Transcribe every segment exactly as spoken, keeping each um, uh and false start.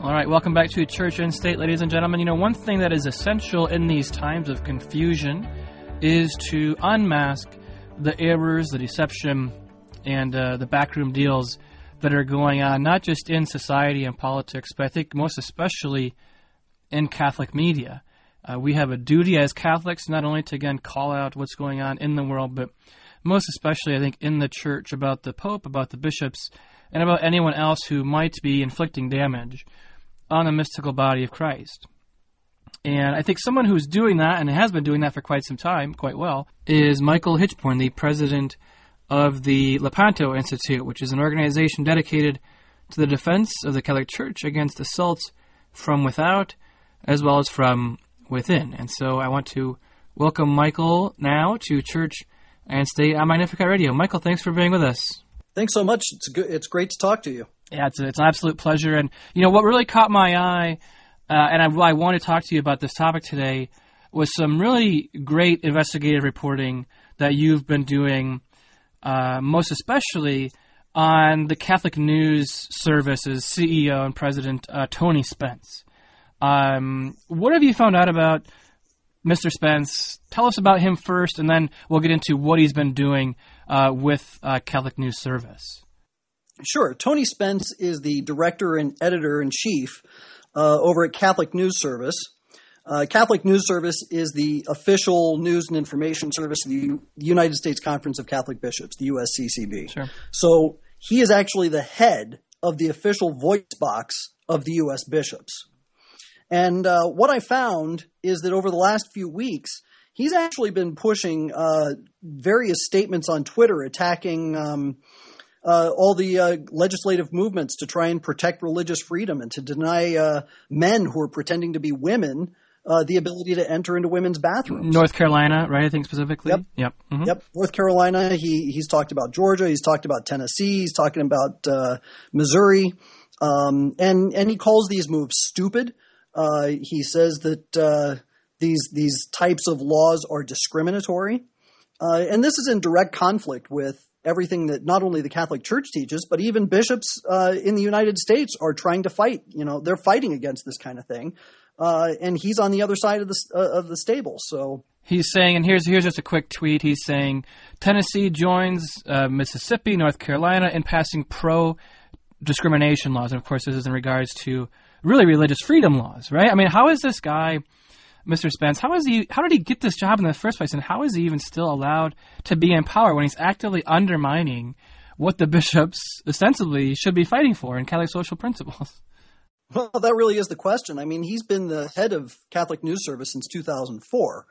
All right, welcome back to Church and State, ladies and gentlemen. You know, one thing that is essential in these times of confusion is to unmask the errors, the deception, and uh, the backroom deals that are going on, not just in society and politics, but I think most especially in Catholic media. Uh, we have a duty as Catholics not only to, again, call out what's going on in the world, but most especially, I think, in the Church about the Pope, about the bishops, and about anyone else who might be inflicting damage on the mystical body of Christ. And I think someone who's doing that, and has been doing that for quite some time, quite well, is Michael Hichborn, the president of the Lepanto Institute, which is an organization dedicated to the defense of the Catholic Church against assaults from without as well as from within. And so I want to welcome Michael now to Church and State on Magnificat Radio. Michael, thanks for being with us. Thanks so much. It's good. It's great to talk to you. Yeah, it's, a, it's an absolute pleasure. And, you know, what really caught my eye, uh, and I, I want to talk to you about this topic today, was some really great investigative reporting that you've been doing, uh, most especially on the Catholic News Service's C E O and President, uh, Tony Spence. Um, what have you found out about Mister Spence? Tell us about him first, and then we'll get into what he's been doing uh, with uh, Catholic News Service. Sure. Tony Spence is the director and editor-in-chief uh, over at Catholic News Service. Uh, Catholic News Service is the official news and information service of the U- United States Conference of Catholic Bishops, the U S C C B. Sure. So he is actually the head of the official voice box of the U S bishops. And uh, what I found is that over the last few weeks, he's actually been pushing uh, various statements on Twitter attacking um, uh, all the uh, legislative movements to try and protect religious freedom and to deny uh, men who are pretending to be women uh, the ability to enter into women's bathrooms. North Carolina, right, I think specifically? Yep. Yep. Mm-hmm. Yep. North Carolina. He He's talked about Georgia. He's talked about Tennessee. He's talking about uh, Missouri. Um, and, and he calls these moves stupid. Uh, he says that uh, these these types of laws are discriminatory. Uh, and this is in direct conflict with everything that not only the Catholic Church teaches, but even bishops uh, in the United States are trying to fight. You know, they're fighting against this kind of thing. Uh, and he's on the other side of the uh, of the stable. So he's saying, and here's here's just a quick tweet. He's saying Tennessee joins uh, Mississippi, North Carolina in passing pro-discrimination laws. And of course, this is in regards to really religious freedom laws, right? I mean, how is this guy, Mister Spence, how is he? How did he get this job in the first place, and how is he even still allowed to be in power when he's actively undermining what the bishops ostensibly should be fighting for in Catholic social principles? Well, that really is the question. I mean, he's been the head of Catholic News Service since two thousand four.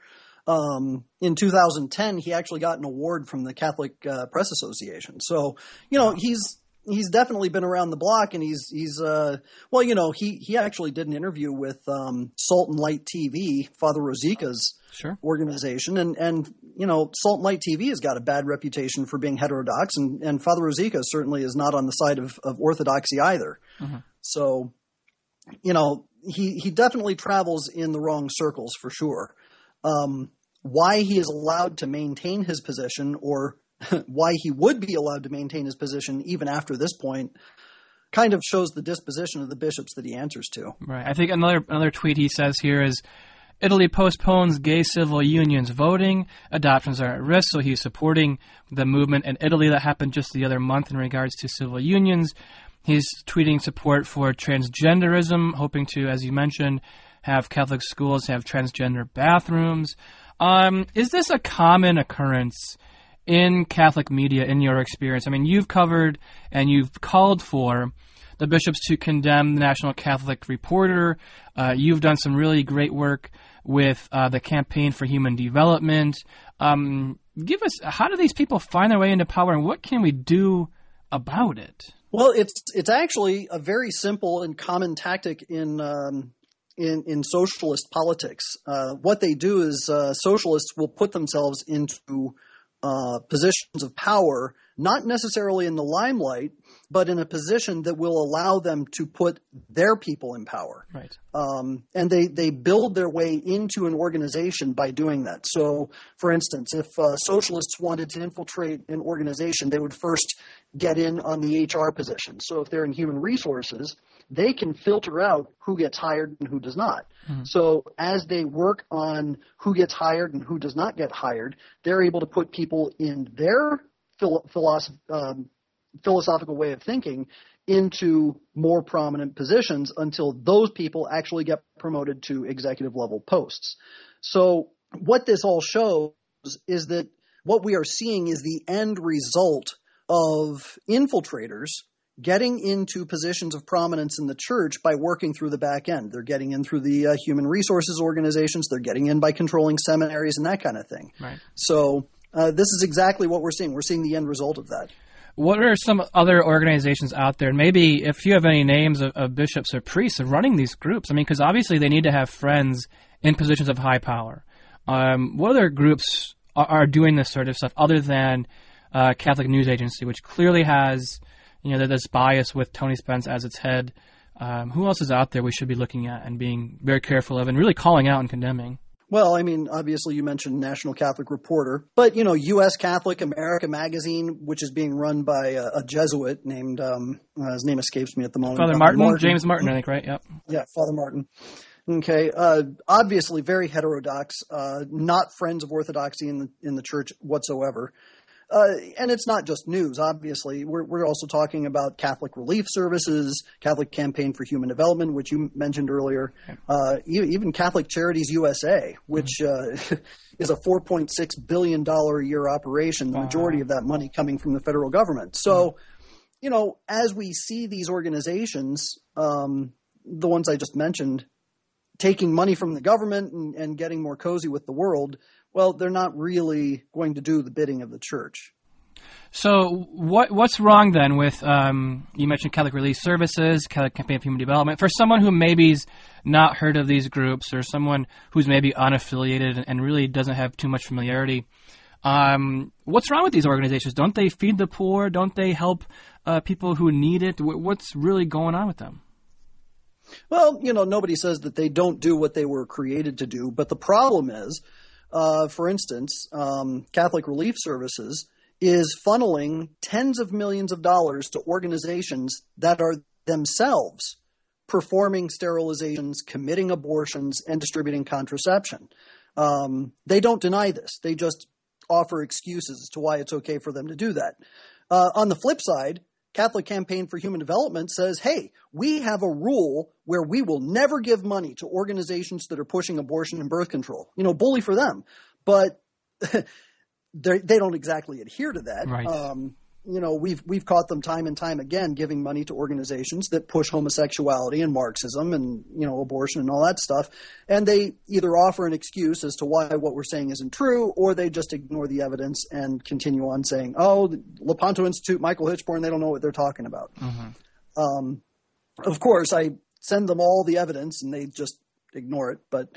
Um, in two thousand ten, he actually got an award from the Catholic uh, Press Association. So, you know, he's he's definitely been around the block, and he's he's uh, well, you know, he he actually did an interview with um, Salt and Light T V, Father Rosica's sure. organization, and and you know, Salt and Light T V has got a bad reputation for being heterodox, and and Father Rosica certainly is not on the side of, of orthodoxy either. Mm-hmm. So, you know, he he definitely travels in the wrong circles for sure. Um, why he is allowed to maintain his position, or why he would be allowed to maintain his position even after this point, kind of shows the disposition of the bishops that he answers to. Right. I think another another tweet he says here is, Italy postpones gay civil unions voting. Adoptions are at risk, so he's supporting the movement in Italy that happened just the other month in regards to civil unions. He's tweeting support for transgenderism, hoping to, as you mentioned, have Catholic schools have transgender bathrooms. Um, is this a common occurrence in Catholic media, in your experience? I mean, you've covered and you've called for the bishops to condemn the National Catholic Reporter. Uh, you've done some really great work with uh, the Campaign for Human Development. Um, give us, how do these people find their way into power, and what can we do about it? Well, it's it's actually a very simple and common tactic in um, in, in socialist politics. Uh, what they do is uh, socialists will put themselves into uh, positions of power not necessarily in the limelight, but in a position that will allow them to put their people in power. Right. Um, and they, they build their way into an organization by doing that. So, for instance, if uh, socialists wanted to infiltrate an organization, they would first get in on the H R position. So if they're in human resources, they can filter out who gets hired and who does not. Mm-hmm. So as they work on who gets hired and who does not get hired, they're able to put people in their philo- philosoph- um, philosophical way of thinking into more prominent positions until those people actually get promoted to executive level posts. So what this all shows is that what we are seeing is the end result of infiltrators getting into positions of prominence in the church by working through the back end. They're getting in through the uh, human resources organizations. They're getting in by controlling seminaries and that kind of thing. Right. So uh, this is exactly what we're seeing. We're seeing the end result of that. What are some other organizations out there? Maybe if you have any names of, of bishops or priests running these groups. I mean, because obviously they need to have friends in positions of high power. Um, what other groups are, are doing this sort of stuff other than uh, Catholic News Agency, which clearly has, you know, this bias with Tony Spence as its head? Um, who else is out there we should be looking at and being very careful of and really calling out and condemning? Well, I mean, obviously you mentioned National Catholic Reporter, but, you know, U S Catholic America Magazine, which is being run by a, a Jesuit named, um, uh, his name escapes me at the moment. Father Martin? Martin, James Martin, I think, right? Yep. Yeah, Father Martin. Okay, uh, obviously very heterodox, uh, not friends of orthodoxy in the, in the church whatsoever. Uh, and it's not just news, obviously. We're, we're also talking about Catholic Relief Services, Catholic Campaign for Human Development, which you mentioned earlier, uh, even Catholic Charities U S A, which uh, is a four point six billion dollars a year operation, the majority of that money coming from the federal government. So, you know, as we see these organizations, um, the ones I just mentioned, taking money from the government and, and getting more cozy with the world, well, they're not really going to do the bidding of the church. So what what's wrong then with, um, you mentioned Catholic Relief Services, Catholic Campaign for Human Development, for someone who maybe's not heard of these groups or someone who's maybe unaffiliated and really doesn't have too much familiarity, um, what's wrong with these organizations? Don't they feed the poor? Don't they help uh, people who need it? What's really going on with them? Well, you know, nobody says that they don't do what they were created to do, but the problem is, uh, for instance, um, Catholic Relief Services is funneling tens of millions of dollars to organizations that are themselves performing sterilizations, committing abortions, and distributing contraception. Um, they don't deny this. They just offer excuses as to why it's okay for them to do that. Uh, on the flip side, Catholic Campaign for Human Development says, hey, we have a rule where we will never give money to organizations that are pushing abortion and birth control. You know, bully for them. But they don't exactly adhere to that. Right. Um, you know, we've we've caught them time and time again giving money to organizations that push homosexuality and Marxism and, you know, abortion and all that stuff. And they either offer an excuse as to why what we're saying isn't true, or they just ignore the evidence and continue on saying, oh, the Lepanto Institute, Michael Hichborn, they don't know what they're talking about. Mm-hmm. Um, of course, I send them all the evidence and they just ignore it. But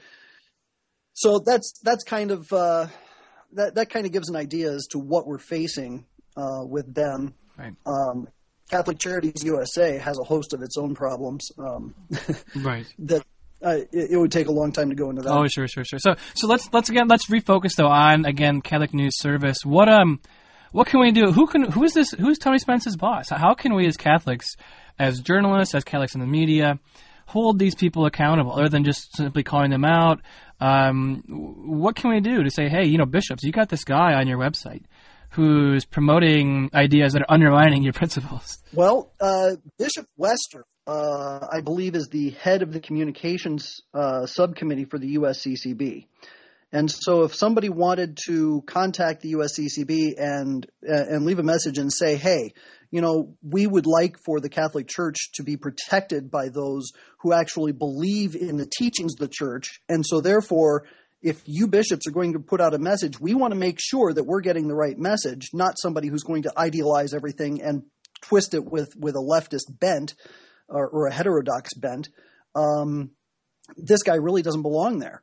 so that's that's kind of uh, that that kind of gives an idea as to what we're facing Uh, with them. Right. Um, Catholic Charities U S A has a host of its own problems. Um, right. That uh, it, it would take a long time to go into that. Oh, sure, sure, sure. So, so let's let's again let's refocus though on again Catholic News Service. What um, what can we do? Who can who is this? Who's Tony Spence's boss? How can we as Catholics, as journalists, as Catholics in the media, hold these people accountable other than just simply calling them out? Um, what can we do to say, hey, you know, bishops, you got this guy on your website who's promoting ideas that are undermining your principles? Well, uh, Bishop Wester, uh, I believe, is the head of the communications uh, subcommittee for the U S C C B. And so if somebody wanted to contact the U S C C B and uh, and leave a message and say, hey, you know, we would like for the Catholic Church to be protected by those who actually believe in the teachings of the Church, and so therefore if you bishops are going to put out a message, we want to make sure that we're getting the right message, not somebody who's going to idealize everything and twist it with, with a leftist bent or, or a heterodox bent. Um, this guy really doesn't belong there.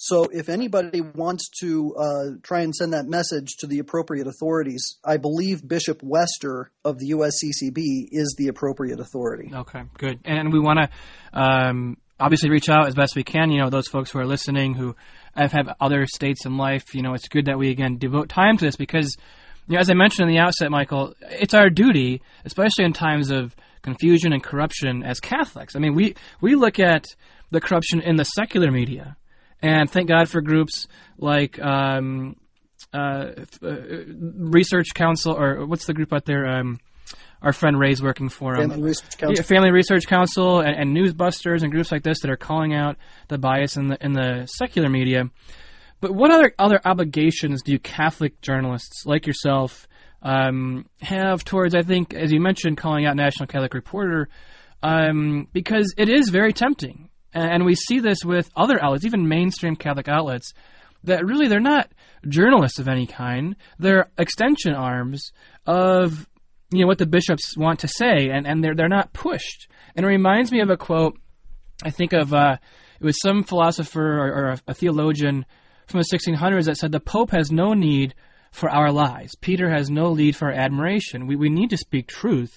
So if anybody wants to uh, try and send that message to the appropriate authorities, I believe Bishop Wester of the U S C C B is the appropriate authority. Okay, good. And we want to um, obviously reach out as best we can. You know, those folks who are listening who have, have other states in life, you know, it's good that we, again, devote time to this because, you know, as I mentioned in the outset, Michael, it's our duty, especially in times of confusion and corruption as Catholics. I mean, we, we look at the corruption in the secular media. And thank God for groups like um, uh, uh, Research Council, or what's the group out there? Um, our friend Ray's working for. Um, Family Research Council. Yeah, Family Research Council and, and Newsbusters and groups like this that are calling out the bias in the in the secular media. But what other other obligations do Catholic journalists like yourself um, have towards, I think, as you mentioned, calling out National Catholic Reporter, um, because it is very tempting. And we see this with other outlets, even mainstream Catholic outlets, that really they're not journalists of any kind. They're extension arms of, you know, what the bishops want to say, and, and they're they're not pushed. And it reminds me of a quote, I think of, uh, it was some philosopher or, or a, a theologian from the sixteen hundreds that said the Pope has no need for our lies. Peter has no need for our admiration. We we need to speak truth.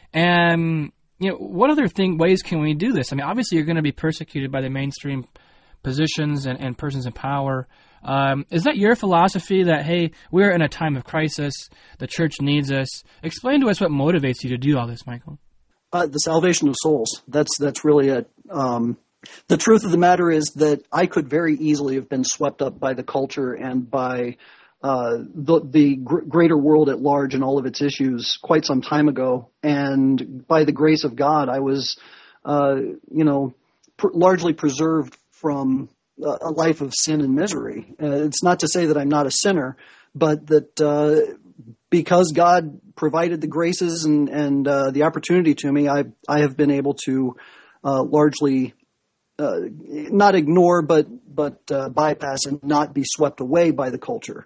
And you know, what other thing ways can we do this? I mean, obviously you're going to be persecuted by the mainstream positions and, and persons in power. Um, is that your philosophy that, hey, we're in a time of crisis, the church needs us? Explain to us what motivates you to do all this, Michael. Uh, the salvation of souls. That's that's really it. Um, the truth of the matter is that I could very easily have been swept up by the culture and by Uh, the, the gr- greater world at large and all of its issues quite some time ago. And by the grace of God, I was, uh, you know, pr- largely preserved from uh, a life of sin and misery. Uh, it's not to say that I'm not a sinner, but that uh, because God provided the graces and, and uh, the opportunity to me, I, I have been able to uh, largely uh, not ignore, but, but uh, bypass and not be swept away by the culture.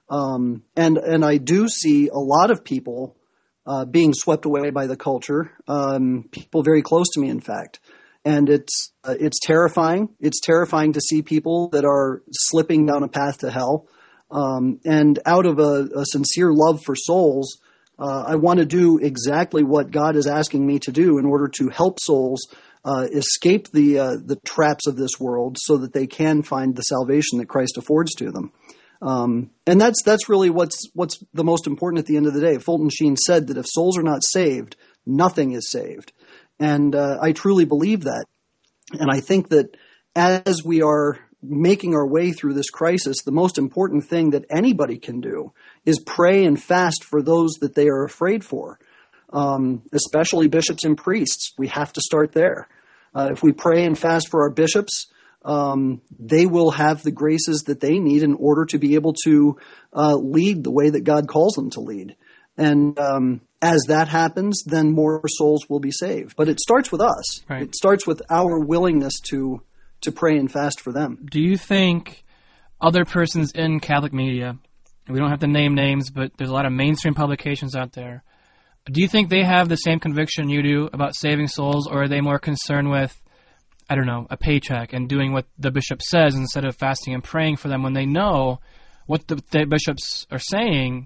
Um, and, and I do see a lot of people, uh, being swept away by the culture, um, people very close to me, in fact. And it's, uh, it's terrifying. It's terrifying to see people that are slipping down a path to hell. Um, and out of a, a sincere love for souls, uh, I want to do exactly what God is asking me to do in order to help souls, uh, escape the, uh, the traps of this world so that they can find the salvation that Christ affords to them. Um, and that's that's really what's what's the most important at the end of the day. Fulton Sheen said that if souls are not saved, nothing is saved. And uh, I truly believe that. And I think that as we are making our way through this crisis, the most important thing that anybody can do is pray and fast for those that they are afraid for, um, especially bishops and priests. We have to start there. Uh, if we pray and fast for our bishops, Um, they will have the graces that they need in order to be able to uh, lead the way that God calls them to lead. And um, as that happens, then more souls will be saved. But it starts with us. Right. It starts with our willingness to to pray and fast for them. Do you think other persons in Catholic media, and we don't have to name names, but there's a lot of mainstream publications out there, do you think they have the same conviction you do about saving souls, or are they more concerned with, I don't know, a paycheck and doing what the bishop says instead of fasting and praying for them when they know what the, the bishops are saying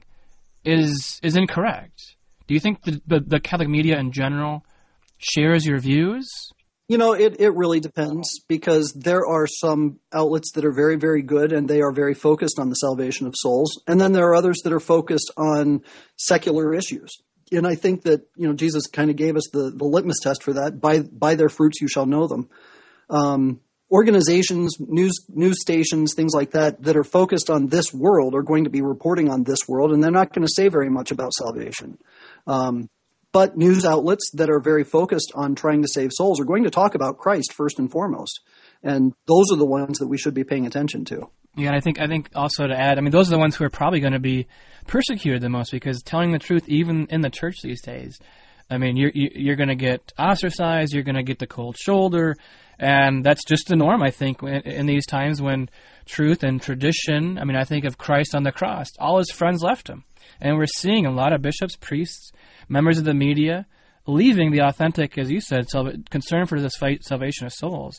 is is incorrect? Do you think the, the, the Catholic media in general shares your views? You know, it, it really depends, because there are some outlets that are very, very good and they are very focused on the salvation of souls. And then there are others that are focused on secular issues. And I think that, you know, Jesus kind of gave us the, the litmus test for that. By by their fruits you shall know them. Um, organizations, news news stations, things like that, that are focused on this world are going to be reporting on this world, and they're not going to say very much about salvation. Um, but news outlets that are very focused on trying to save souls are going to talk about Christ first and foremost. And those are the ones that we should be paying attention to. Yeah, and I think I think also to add, I mean, those are the ones who are probably going to be persecuted the most, because telling the truth, even in the church these days, I mean, you're you're going to get ostracized, you're going to get the cold shoulder, and that's just the norm, I think, in, in these times when truth and tradition, I mean, I think of Christ on the cross. All his friends left him, and we're seeing a lot of bishops, priests, members of the media leaving the authentic, as you said, salva- concern for this fight, salvation of souls.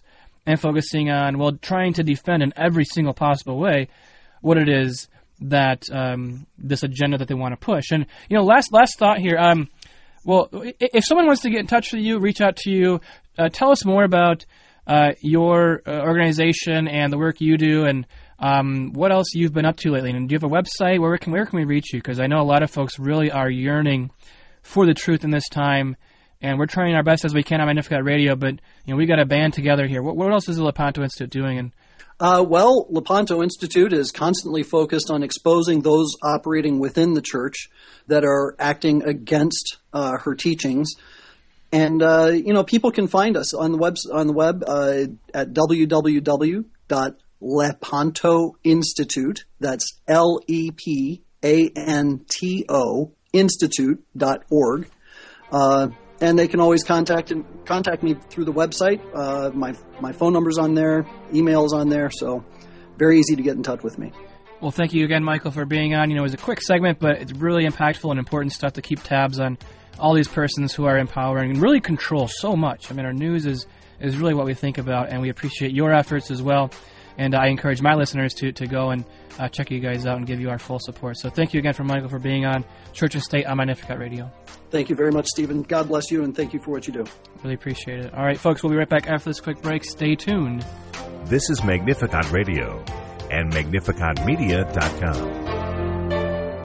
and focusing on, well, trying to defend in every single possible way what it is that um, this agenda that they want to push. And, you know, last last thought here, um, well, if someone wants to get in touch with you, reach out to you, uh, tell us more about uh, your uh, organization and the work you do, and um, what else you've been up to lately. And do you have a website? Where can, where can we reach you? Because I know a lot of folks really are yearning for the truth in this time, and we're trying our best as we can on Magnificat Radio, but you know we got a band together here. What, what else is the Lepanto Institute doing? And Uh, well, Lepanto Institute is constantly focused on exposing those operating within the church that are acting against uh, her teachings. And, uh, you know, people can find us on the web, on the web uh, at w w w dot lepanto institute, that's L E P A N T O, institute dot org. Uh, And they can always contact contact me through the website. Uh, my my phone number's on there, email's on there, so very easy to get in touch with me. Well, thank you again, Michael, for being on. You know, it was a quick segment, but it's really impactful and important stuff to keep tabs on all these persons who are empowering and really control so much. I mean, our news is, is really what we think about, and we appreciate your efforts as well. And I encourage my listeners to, to go and uh, check you guys out and give you our full support. So thank you again for Michael for being on Church and State on Magnificat Radio. Thank you very much, Stephen. God bless you, and thank you for what you do. Really appreciate it. All right, folks, we'll be right back after this quick break. Stay tuned. This is Magnificat Radio and magnificat media dot com.